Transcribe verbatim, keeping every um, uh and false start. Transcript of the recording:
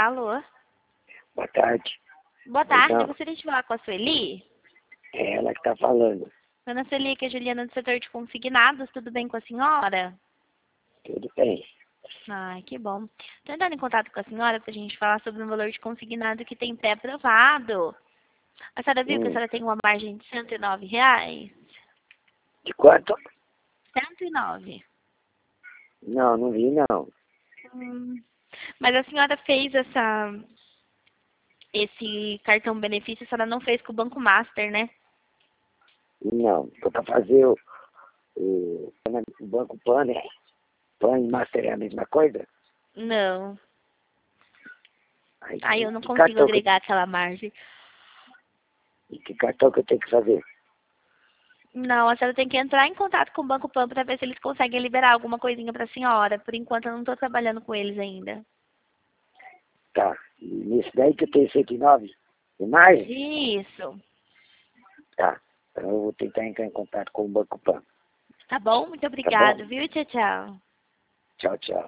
Alô? Boa tarde. Boa tarde, Então, eu gostaria de falar com a Sueli. é ela que tá falando. Dona Sueli, que é a Juliana do setor de consignados, tudo bem com a senhora? Tudo bem. Ai, que bom. Estou entrando em contato com a senhora para a gente falar sobre um valor de consignado que tem pré-aprovado. A senhora viu que a Hum, senhora tem uma margem de cento e nove reais? de quanto? cento e nove. Não, não vi não. Hum, mas a senhora fez essa, esse cartão benefício, a senhora não fez com o Banco Master, né? Não, vou pra fazer o, o, o Banco Pan, né? Pan e Master é a mesma coisa? Não. Aí, Aí eu não que consigo cartão que, agregar aquela margem. e que cartão que eu tenho que fazer? Não, a senhora tem que entrar em contato com o Banco Pan para ver se eles conseguem liberar alguma coisinha para a senhora. Por enquanto eu não estou trabalhando com eles ainda. Tá. E nesse daí que eu tenho cento e nove e mais? Isso. Tá. Então eu vou tentar entrar em contato com o Banco Pan. Tá bom? Muito Tá bom? obrigada, viu? Tchau, tchau. Tchau, tchau.